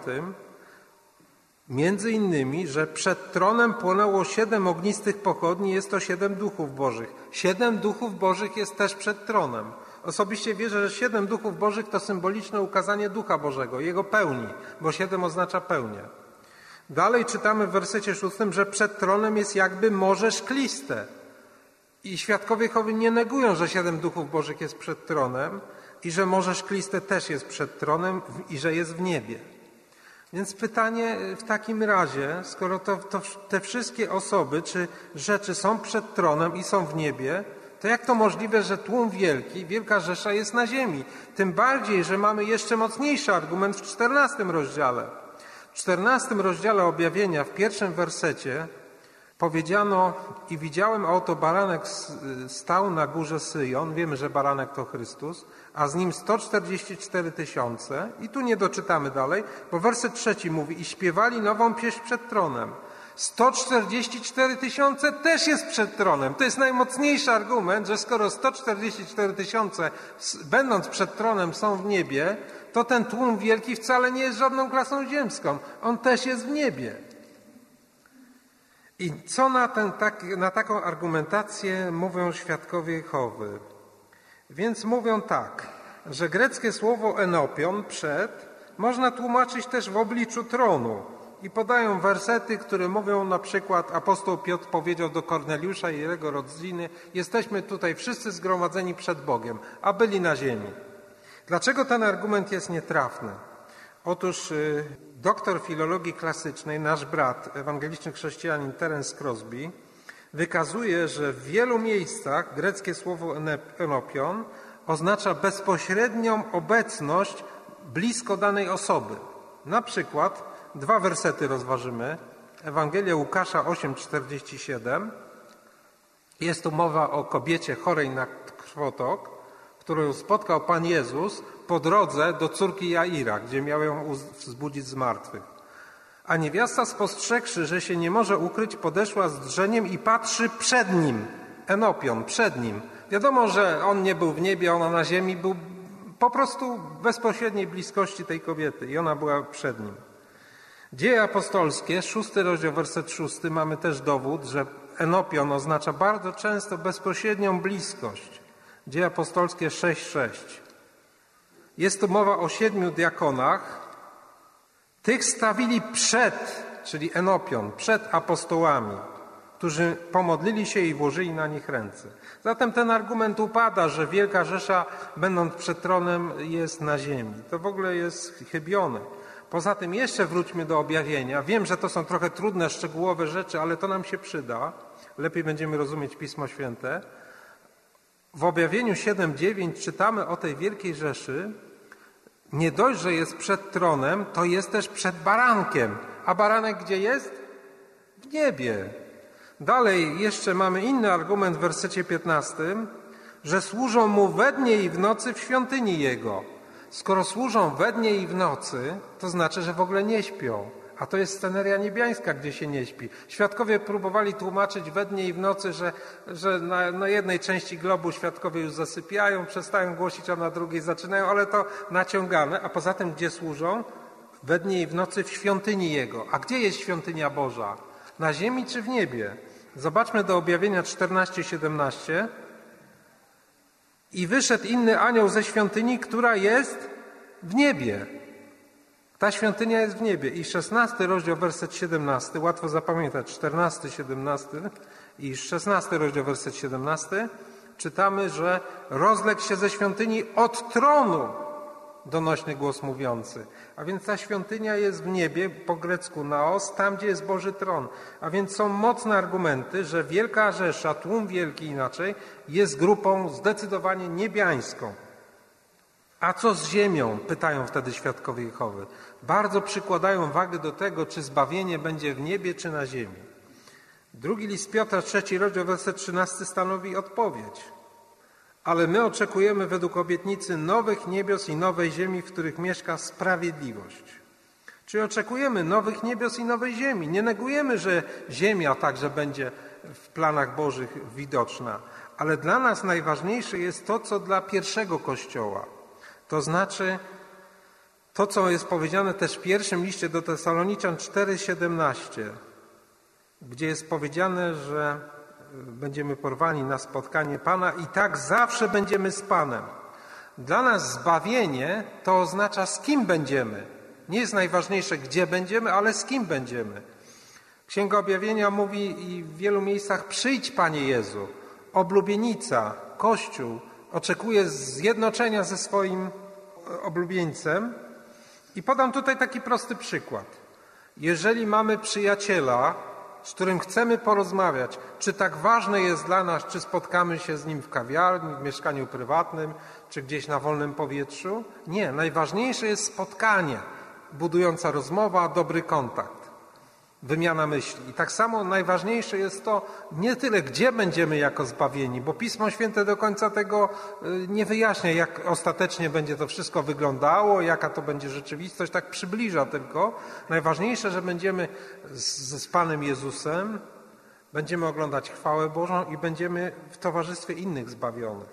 między innymi, że przed tronem płonęło 7 ognistych pochodni, jest to 7 duchów bożych. 7 duchów bożych jest też przed tronem. Osobiście wierzę, że 7 duchów bożych to symboliczne ukazanie Ducha Bożego, Jego pełni, bo 7 oznacza pełnię. Dalej czytamy w wersecie 6, że przed tronem jest jakby morze szkliste. I świadkowie Jehowy nie negują, że 7 duchów bożych jest przed tronem i że morze szkliste też jest przed tronem i że jest w niebie. Więc pytanie w takim razie, skoro te wszystkie osoby czy rzeczy są przed tronem i są w niebie, to jak to możliwe, że tłum wielki, wielka rzesza jest na ziemi? Tym bardziej, że mamy jeszcze mocniejszy argument w 14 rozdziale. W 14 rozdziale Objawienia, w 1 wersecie powiedziano: i widziałem, a oto baranek stał na górze Syjon, wiemy, że baranek to Chrystus, a z nim 144 000, i tu nie doczytamy dalej, bo werset 3 mówi: i śpiewali nową pieśń przed tronem. 144 000 też jest przed tronem. To jest najmocniejszy argument, że skoro 144 000 będąc przed tronem są w niebie, to ten tłum wielki wcale nie jest żadną klasą ziemską. On też jest w niebie. I co na taką argumentację mówią świadkowie Jehowy? Więc mówią tak, że greckie słowo enopion, przed, można tłumaczyć też w obliczu tronu. I podają wersety, które mówią na przykład: apostoł Piotr powiedział do Korneliusza i jego rodziny: jesteśmy tutaj wszyscy zgromadzeni przed Bogiem, a byli na ziemi. Dlaczego ten argument jest nietrafny? Otóż doktor filologii klasycznej, nasz brat, ewangeliczny chrześcijanin Terence Crosby, wykazuje, że w wielu miejscach greckie słowo enopion oznacza bezpośrednią obecność blisko danej osoby. Na przykład 2 wersety rozważymy. Ewangelia Łukasza 8:47. Jest tu mowa o kobiecie chorej na krwotok, którą spotkał Pan Jezus po drodze do córki Jaira, gdzie miał ją wzbudzić z martwych. A niewiasta, spostrzegłszy, że się nie może ukryć, podeszła z drżeniem i patrzy przed nim. Enopion, przed nim. Wiadomo, że on nie był w niebie, ona na ziemi, był po prostu w bezpośredniej bliskości tej kobiety i ona była przed nim. Dzieje apostolskie, 6 rozdział, werset 6, mamy też dowód, że enopion oznacza bardzo często bezpośrednią bliskość. Dzieje apostolskie 6:6. Jest tu mowa o 7 diakonach. Tych stawili przed, czyli enopion, przed apostołami, którzy pomodlili się i włożyli na nich ręce. Zatem ten argument upada, że wielka rzesza, będąc przed tronem, jest na ziemi. To w ogóle jest chybione. Poza tym jeszcze wróćmy do objawienia. Wiem, że to są trochę trudne, szczegółowe rzeczy, ale to nam się przyda. Lepiej będziemy rozumieć Pismo Święte. W objawieniu 7:9 czytamy o tej wielkiej rzeszy. Nie dość, że jest przed tronem, to jest też przed barankiem. A baranek gdzie jest? W niebie. Dalej jeszcze mamy inny argument w wersecie 15, że służą mu we dnie i w nocy w świątyni jego. Skoro służą we dnie i w nocy, to znaczy, że w ogóle nie śpią. a to jest sceneria niebiańska, gdzie się nie śpi. Świadkowie próbowali tłumaczyć we dnie i w nocy, że na jednej części globu świadkowie już zasypiają, przestają głosić, a na drugiej zaczynają, ale to naciągane. A poza tym gdzie służą? We dnie i w nocy w świątyni Jego. A gdzie jest świątynia Boża? Na ziemi czy w niebie? Zobaczmy do Objawienia 14:17. I wyszedł inny anioł ze świątyni, która jest w niebie. Ta świątynia jest w niebie. I 16 rozdział, werset 17, łatwo zapamiętać, 14, 17 i 16 rozdział, werset 17, czytamy, że rozległ się ze świątyni od tronu donośny głos mówiący. A więc ta świątynia jest w niebie, po grecku naos, tam gdzie jest Boży tron. A więc są mocne argumenty, że wielka rzesza, tłum wielki inaczej, jest grupą zdecydowanie niebiańską. A co z ziemią? Pytają wtedy świadkowie Jehowy. Bardzo przykładają wagę do tego, czy zbawienie będzie w niebie, czy na ziemi. Drugi list Piotra, 3 rozdział, werset 13 stanowi odpowiedź. Ale my oczekujemy według obietnicy nowych niebios i nowej ziemi, w których mieszka sprawiedliwość. Czyli oczekujemy nowych niebios i nowej ziemi. Nie negujemy, że ziemia także będzie w planach Bożych widoczna. Ale dla nas najważniejsze jest to, co dla pierwszego Kościoła. To znaczy to, co jest powiedziane też w pierwszym liście do Tesaloniczan 4:17, gdzie jest powiedziane, że będziemy porwani na spotkanie Pana i tak zawsze będziemy z Panem. Dla nas zbawienie to oznacza, z kim będziemy. Nie jest najważniejsze, gdzie będziemy, ale z kim będziemy. Księga Objawienia mówi i w wielu miejscach: przyjdź, Panie Jezu. Oblubienica, Kościół oczekuje zjednoczenia ze swoim oblubieńcem. I podam tutaj taki prosty przykład. Jeżeli mamy przyjaciela, z którym chcemy porozmawiać, czy tak ważne jest dla nas, czy spotkamy się z nim w kawiarni, w mieszkaniu prywatnym, czy gdzieś na wolnym powietrzu? Nie, najważniejsze jest spotkanie, budująca rozmowa, dobry kontakt, wymiana myśli. I tak samo najważniejsze jest to nie tyle, gdzie będziemy jako zbawieni, bo Pismo Święte do końca tego nie wyjaśnia, jak ostatecznie będzie to wszystko wyglądało, jaka to będzie rzeczywistość, tak przybliża tylko. Najważniejsze, że będziemy z Panem Jezusem, będziemy oglądać chwałę Bożą i będziemy w towarzystwie innych zbawionych.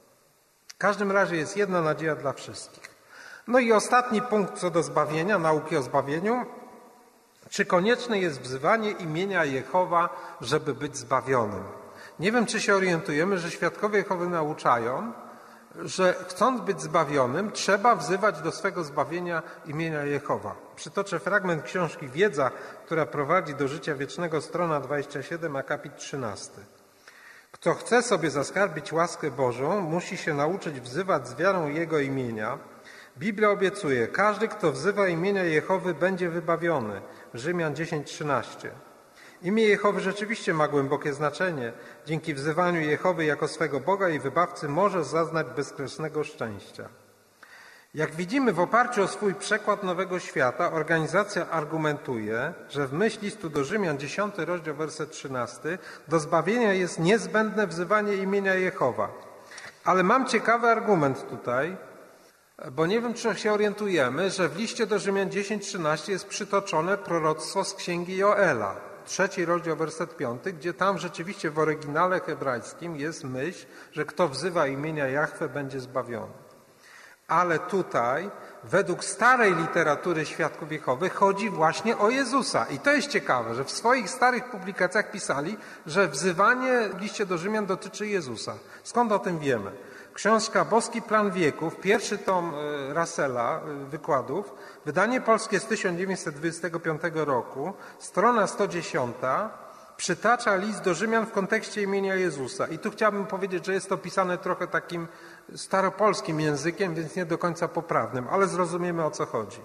W każdym razie jest jedna nadzieja dla wszystkich. No i ostatni punkt co do zbawienia, nauki o zbawieniu. Czy konieczne jest wzywanie imienia Jehowa, żeby być zbawionym? Nie wiem, czy się orientujemy, że świadkowie Jehowy nauczają, że chcąc być zbawionym, trzeba wzywać do swego zbawienia imienia Jehowa. Przytoczę fragment książki Wiedza, która prowadzi do życia wiecznego, strona 27, akapit 13. Kto chce sobie zaskarbić łaskę Bożą, musi się nauczyć wzywać z wiarą Jego imienia. Biblia obiecuje, każdy, kto wzywa imienia Jehowy, będzie wybawiony. Rzymian 10:13. Imię Jehowy rzeczywiście ma głębokie znaczenie. Dzięki wzywaniu Jehowy jako swego Boga i wybawcy możesz zaznać bezkresnego szczęścia. Jak widzimy, w oparciu o swój przekład Nowego Świata, organizacja argumentuje, że w myśl listu do Rzymian 10 rozdział, werset 13, do zbawienia jest niezbędne wzywanie imienia Jehowa. Ale mam ciekawy argument tutaj, bo nie wiem, czy się orientujemy, że w liście do Rzymian 10:13 jest przytoczone proroctwo z księgi Joela, 3 rozdział, werset 5, gdzie tam rzeczywiście w oryginale hebrajskim jest myśl, że kto wzywa imienia Jahwe, będzie zbawiony. Ale tutaj, według starej literatury świadków Jehowy, chodzi właśnie o Jezusa. I to jest ciekawe, że w swoich starych publikacjach pisali, że wzywanie w liście do Rzymian dotyczy Jezusa. Skąd o tym wiemy? Książka Boski Plan Wieków, pierwszy tom Russella, wykładów, wydanie polskie z 1925 roku, strona 110, przytacza list do Rzymian w kontekście imienia Jezusa. I tu chciałbym powiedzieć, że jest to pisane trochę takim staropolskim językiem, więc nie do końca poprawnym, ale zrozumiemy, o co chodzi.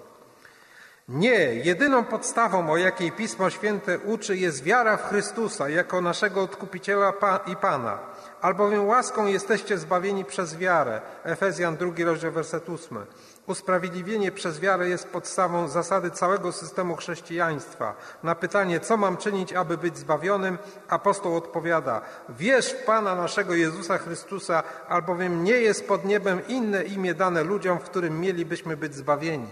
Nie, jedyną podstawą, o jakiej Pismo Święte uczy, jest wiara w Chrystusa jako naszego Odkupiciela i Pana. Albowiem łaską jesteście zbawieni przez wiarę. Efezjan 2 rozdział, werset 8. Usprawiedliwienie przez wiarę jest podstawą zasady całego systemu chrześcijaństwa. Na pytanie, co mam czynić, aby być zbawionym, apostoł odpowiada: wierz w Pana naszego Jezusa Chrystusa, albowiem nie jest pod niebem inne imię dane ludziom, w którym mielibyśmy być zbawieni.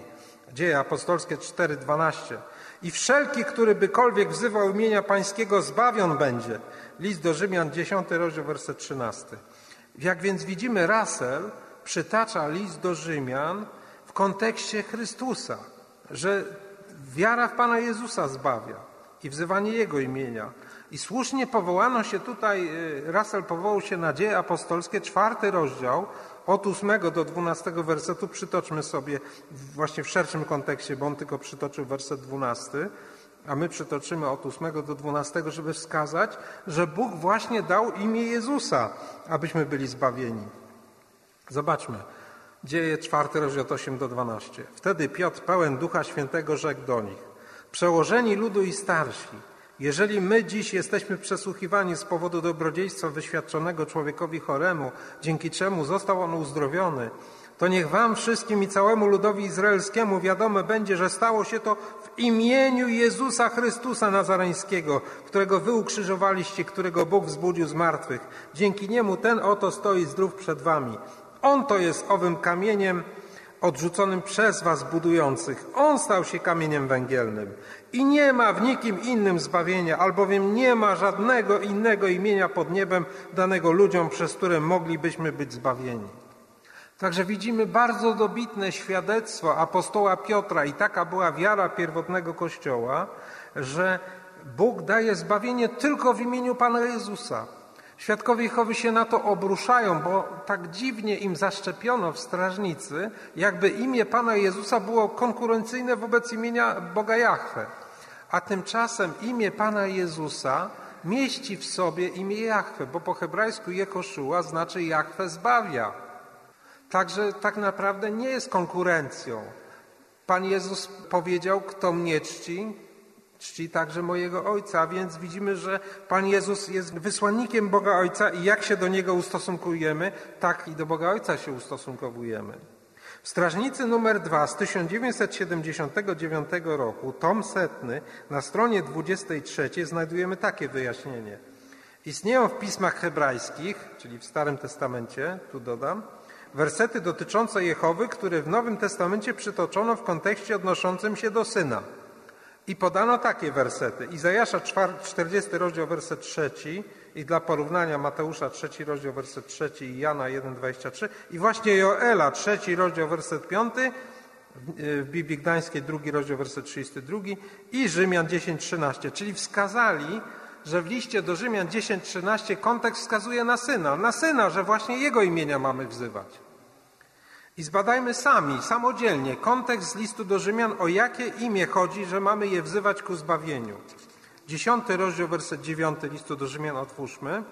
Dzieje apostolskie 4:12. I wszelki, który bykolwiek wzywał imienia Pańskiego, zbawion będzie. List do Rzymian, 10 rozdział, werset 13. Jak więc widzimy, Russell przytacza list do Rzymian w kontekście Chrystusa, że wiara w Pana Jezusa zbawia i wzywanie Jego imienia. I słusznie powołano się tutaj, Russell powołał się na Dzieje apostolskie, 4 rozdział, od 8 do 12 wersetu. Przytoczmy sobie właśnie w szerszym kontekście, bo on tylko przytoczył werset 12, a my przytoczymy od 8 do 12, żeby wskazać, że Bóg właśnie dał imię Jezusa, abyśmy byli zbawieni. Zobaczmy. Dzieje 4 rozdział od 8 do 12. Wtedy Piotr, pełen Ducha Świętego, rzekł do nich: przełożeni ludu i starsi, jeżeli my dziś jesteśmy przesłuchiwani z powodu dobrodziejstwa wyświadczonego człowiekowi choremu, dzięki czemu został on uzdrowiony, to niech wam wszystkim i całemu ludowi izraelskiemu wiadome będzie, że stało się to w imieniu Jezusa Chrystusa Nazareńskiego, którego wy ukrzyżowaliście, którego Bóg wzbudził z martwych. Dzięki niemu ten oto stoi zdrów przed wami. On to jest owym kamieniem odrzuconym przez was budujących. On stał się kamieniem węgielnym. I nie ma w nikim innym zbawienia, albowiem nie ma żadnego innego imienia pod niebem danego ludziom, przez które moglibyśmy być zbawieni. Także widzimy bardzo dobitne świadectwo apostoła Piotra i taka była wiara pierwotnego Kościoła, że Bóg daje zbawienie tylko w imieniu Pana Jezusa. Świadkowie Jehowy się na to obruszają, bo tak dziwnie im zaszczepiono w strażnicy, jakby imię Pana Jezusa było konkurencyjne wobec imienia Boga Jahwe. A tymczasem imię Pana Jezusa mieści w sobie imię Jahwe, bo po hebrajsku Jehoszua znaczy Jahwe zbawia. Także tak naprawdę nie jest konkurencją. Pan Jezus powiedział, kto mnie czci, czci także mojego Ojca, a więc widzimy, że Pan Jezus jest wysłannikiem Boga Ojca i jak się do Niego ustosunkujemy, tak i do Boga Ojca się ustosunkowujemy. W Strażnicy numer 2 z 1979 roku, tom 100, na stronie 23 znajdujemy takie wyjaśnienie. Istnieją w pismach hebrajskich, czyli w Starym Testamencie, tu dodam, wersety dotyczące Jehowy, które w Nowym Testamencie przytoczono w kontekście odnoszącym się do Syna. I podano takie wersety. Izajasza 40 rozdział, werset 3 i dla porównania Mateusza 3 rozdział, werset 3 i Jana 1,23 i właśnie Joela 3 rozdział, werset 5, w Biblii Gdańskiej 2 rozdział, werset 32 i Rzymian 10,13. Czyli wskazali, że w liście do Rzymian 10,13 kontekst wskazuje na Syna, że właśnie Jego imienia mamy wzywać. I zbadajmy sami, samodzielnie, kontekst z listu do Rzymian, o jakie imię chodzi, że mamy je wzywać ku zbawieniu. 10 rozdział, werset 9 listu do Rzymian otwórzmy.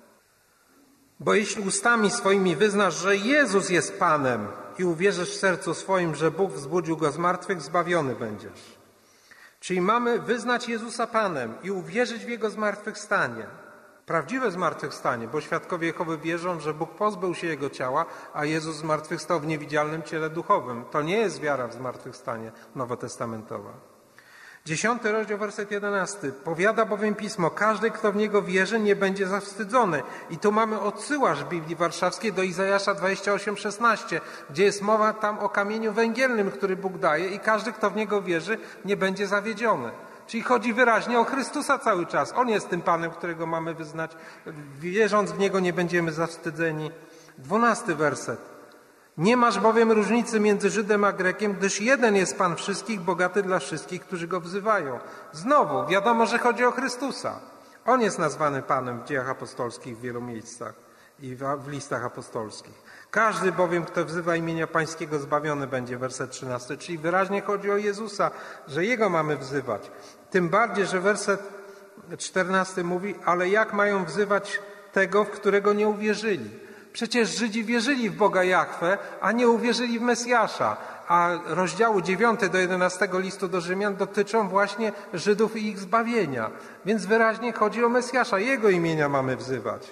Bo jeśli ustami swoimi wyznasz, że Jezus jest Panem i uwierzysz w sercu swoim, że Bóg wzbudził Go z martwych, zbawiony będziesz. Czyli mamy wyznać Jezusa Panem i uwierzyć w Jego zmartwychwstanie. Prawdziwe zmartwychwstanie, bo świadkowie Jehowy wierzą, że Bóg pozbył się Jego ciała, a Jezus zmartwychwstał w niewidzialnym ciele duchowym. To nie jest wiara w zmartwychwstanie nowotestamentowa. 10 rozdział, werset 11. Powiada bowiem Pismo, każdy, kto w Niego wierzy, nie będzie zawstydzony. I tu mamy odsyłacz Biblii Warszawskiej do Izajasza 28,16, gdzie jest mowa tam o kamieniu węgielnym, który Bóg daje i każdy, kto w Niego wierzy, nie będzie zawiedziony. Czyli chodzi wyraźnie o Chrystusa cały czas. On jest tym Panem, którego mamy wyznać. Wierząc w Niego nie będziemy zawstydzeni. 12 werset. Nie masz bowiem różnicy między Żydem a Grekiem, gdyż jeden jest Pan wszystkich, bogaty dla wszystkich, którzy Go wzywają. Znowu, wiadomo, że chodzi o Chrystusa. On jest nazwany Panem w Dziejach Apostolskich w wielu miejscach i w listach apostolskich. Każdy bowiem, kto wzywa imienia Pańskiego, zbawiony będzie, werset 13. Czyli wyraźnie chodzi o Jezusa, że Jego mamy wzywać. Tym bardziej, że werset 14 mówi, ale jak mają wzywać tego, w którego nie uwierzyli? Przecież Żydzi wierzyli w Boga Jahwe, a nie uwierzyli w Mesjasza. A rozdziału 9 do 11 listu do Rzymian dotyczą właśnie Żydów i ich zbawienia. Więc wyraźnie chodzi o Mesjasza. Jego imienia mamy wzywać.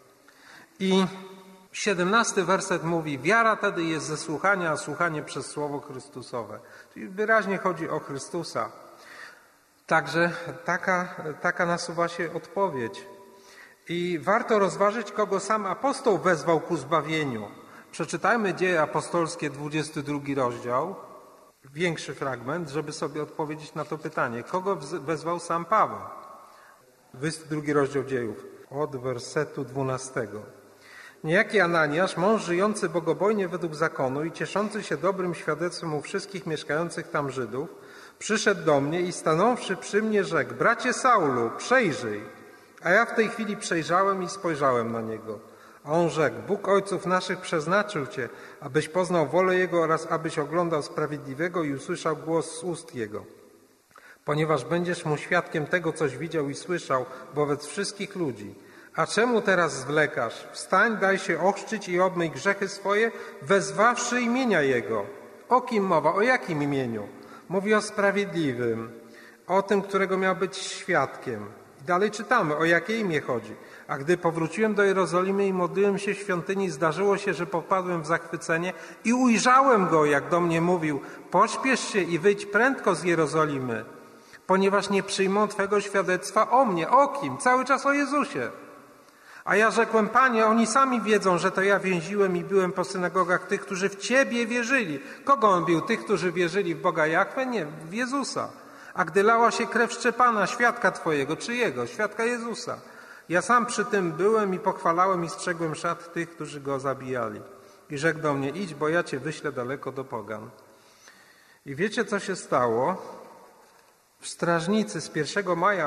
I 17 werset mówi, wiara tedy jest ze słuchania, a słuchanie przez Słowo Chrystusowe. Czyli wyraźnie chodzi o Chrystusa. Także taka nasuwa się odpowiedź. I warto rozważyć, kogo sam apostoł wezwał ku zbawieniu. Przeczytajmy Dzieje Apostolskie, 22 rozdział, większy fragment, żeby sobie odpowiedzieć na to pytanie. Kogo wezwał sam Paweł? 22 rozdział Dziejów, od wersetu 12. Niejaki Ananiasz, mąż żyjący bogobojnie według zakonu i cieszący się dobrym świadectwem u wszystkich mieszkających tam Żydów, przyszedł do mnie i stanąwszy przy mnie rzekł: bracie Saulu, przejrzyj. A ja w tej chwili przejrzałem i spojrzałem na niego. A on rzekł: Bóg ojców naszych przeznaczył cię, abyś poznał wolę Jego oraz abyś oglądał Sprawiedliwego i usłyszał głos z ust Jego. Ponieważ będziesz mu świadkiem tego, coś widział i słyszał wobec wszystkich ludzi. A czemu teraz zwlekasz? Wstań, daj się ochrzcić i obmyj grzechy swoje, wezwawszy imienia Jego. O kim mowa? O jakim imieniu? Mówi o Sprawiedliwym, o tym, którego miał być świadkiem. I dalej czytamy, o jakie imię chodzi. A gdy powróciłem do Jerozolimy i modliłem się w świątyni, zdarzyło się, że popadłem w zachwycenie i ujrzałem Go, jak do mnie mówił: pośpiesz się i wyjdź prędko z Jerozolimy, ponieważ nie przyjmą Twego świadectwa o mnie. O kim? Cały czas o Jezusie. A ja rzekłem: Panie, oni sami wiedzą, że to ja więziłem i byłem po synagogach tych, którzy w Ciebie wierzyli. Kogo on bił? Tych, którzy wierzyli w Boga Jahwe? Nie, w Jezusa. A gdy lała się krew Szczepana, świadka Twojego, czyjego? Świadka Jezusa. Ja sam przy tym byłem i pochwalałem i strzegłem szat tych, którzy Go zabijali. I rzekł do mnie: idź, bo ja Cię wyślę daleko do pogan. I wiecie, co się stało? W strażnicy z 1 maja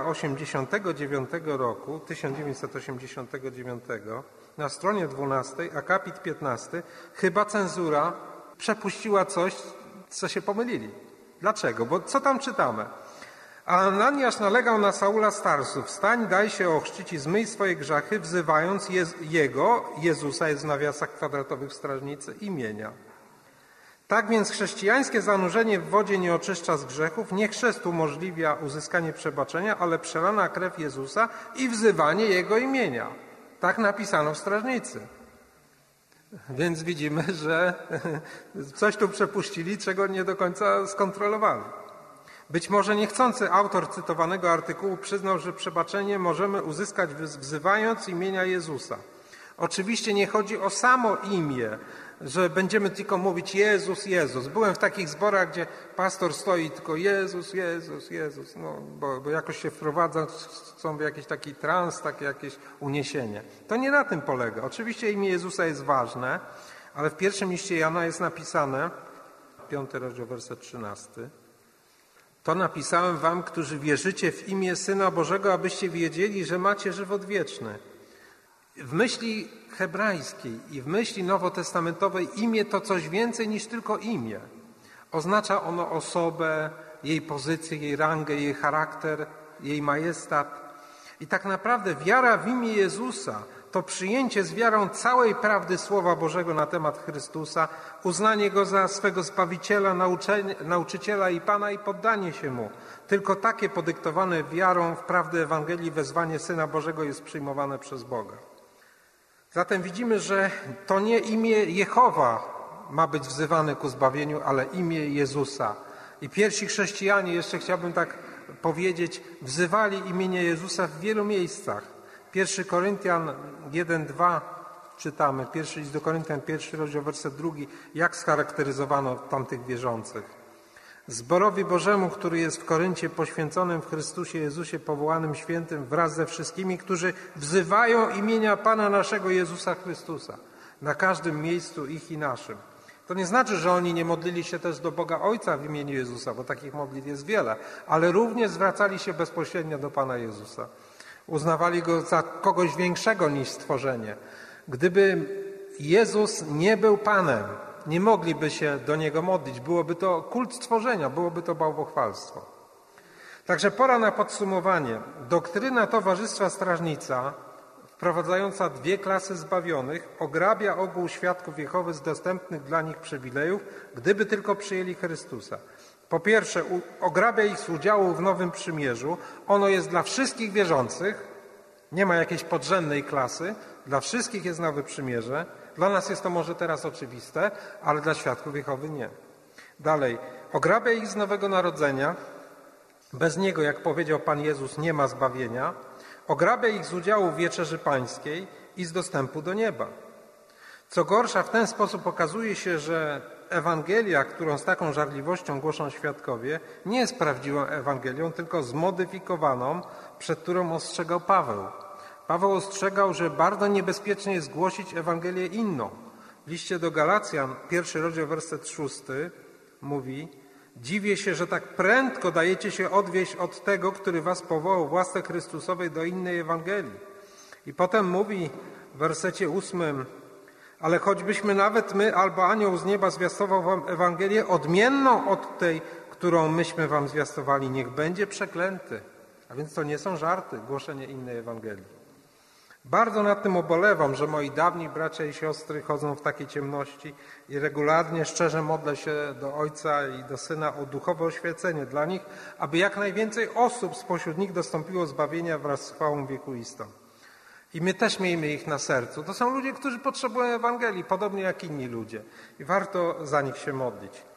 1989 na stronie 12, akapit 15, chyba cenzura przepuściła coś, co się pomylili. Dlaczego? Bo co tam czytamy? A Ananiasz nalegał na Saula z Tarsu: wstań, daj się ochrzcić i zmyj swoje grzechy, wzywając Jezusa, jest w nawiasach kwadratowych w strażnicy, imienia. Tak więc chrześcijańskie zanurzenie w wodzie nie oczyszcza z grzechów, nie chrzest umożliwia uzyskanie przebaczenia, ale przelana krew Jezusa i wzywanie Jego imienia. Tak napisano w strażnicy. Więc widzimy, że coś tu przepuścili, czego nie do końca skontrolowali. Być może niechcący autor cytowanego artykułu przyznał, że przebaczenie możemy uzyskać wzywając imienia Jezusa. Oczywiście nie chodzi o samo imię, że będziemy tylko mówić Jezus, Jezus. Byłem w takich zborach, gdzie pastor stoi tylko Jezus, Jezus, Jezus, bo jakoś się wprowadza, chcą w jakiś taki trans, takie jakieś uniesienie. To nie na tym polega. Oczywiście imię Jezusa jest ważne, ale w pierwszym liście Jana jest napisane, 5 rozdział, werset 13. To napisałem wam, którzy wierzycie w imię Syna Bożego, abyście wiedzieli, że macie żywot wieczny. W myśli hebrajskiej i w myśli nowotestamentowej imię to coś więcej niż tylko imię. Oznacza ono osobę, jej pozycję, jej rangę, jej charakter, jej majestat. I tak naprawdę wiara w imię Jezusa to przyjęcie z wiarą całej prawdy Słowa Bożego na temat Chrystusa, uznanie Go za swego Zbawiciela, nauczyciela i Pana i poddanie się Mu. Tylko takie podyktowane wiarą w prawdę Ewangelii wezwanie Syna Bożego jest przyjmowane przez Boga. Zatem widzimy, że to nie imię Jehowa ma być wzywane ku zbawieniu, ale imię Jezusa. I pierwsi chrześcijanie, jeszcze chciałbym tak powiedzieć, wzywali imienia Jezusa w wielu miejscach. 1 Koryntian 1:2 czytamy, pierwszy list do Koryntian, 1 rozdział, werset 2, jak scharakteryzowano tamtych wierzących. Zborowi Bożemu, który jest w Koryncie, poświęconym w Chrystusie Jezusie, powołanym świętym, wraz ze wszystkimi, którzy wzywają imienia Pana naszego Jezusa Chrystusa. Na każdym miejscu ich i naszym. To nie znaczy, że oni nie modlili się też do Boga Ojca w imieniu Jezusa, bo takich modlitw jest wiele, ale również zwracali się bezpośrednio do Pana Jezusa. Uznawali Go za kogoś większego niż stworzenie. Gdyby Jezus nie był Panem, nie mogliby się do Niego modlić. Byłoby to kult stworzenia, byłoby to bałwochwalstwo. Także pora na podsumowanie. Doktryna Towarzystwa Strażnica, wprowadzająca 2 klasy zbawionych, ograbia ogół świadków Jehowy z dostępnych dla nich przywilejów, gdyby tylko przyjęli Chrystusa. Po pierwsze, ograbia ich z udziału w Nowym Przymierzu. Ono jest dla wszystkich wierzących, nie ma jakiejś podrzędnej klasy, dla wszystkich jest Nowe Przymierze. Dla nas jest to może teraz oczywiste, ale dla świadków Jehowy nie. Dalej, ograbia ich z Nowego Narodzenia. Bez Niego, jak powiedział Pan Jezus, nie ma zbawienia. Ograbia ich z udziału w Wieczerzy Pańskiej i z dostępu do nieba. Co gorsza, w ten sposób okazuje się, że Ewangelia, którą z taką żarliwością głoszą świadkowie, nie jest prawdziwą Ewangelią, tylko zmodyfikowaną, przed którą ostrzegał Paweł. Paweł ostrzegał, że bardzo niebezpiecznie jest głosić Ewangelię inną. W liście do Galacjan, 1 rozdział, werset 6 mówi: dziwię się, że tak prędko dajecie się odwieść od tego, który was powołał w łasce Chrystusowej do innej Ewangelii. I potem mówi w wersecie 8: ale choćbyśmy nawet my albo anioł z nieba zwiastował wam Ewangelię odmienną od tej, którą myśmy wam zwiastowali, niech będzie przeklęty. A więc to nie są żarty, głoszenie innej Ewangelii. Bardzo nad tym ubolewam, że moi dawni bracia i siostry chodzą w takiej ciemności i regularnie, szczerze modlę się do Ojca i do Syna o duchowe oświecenie dla nich, aby jak najwięcej osób spośród nich dostąpiło zbawienia wraz z chwałą wiekuistą. I my też miejmy ich na sercu. To są ludzie, którzy potrzebują Ewangelii, podobnie jak inni ludzie. I warto za nich się modlić.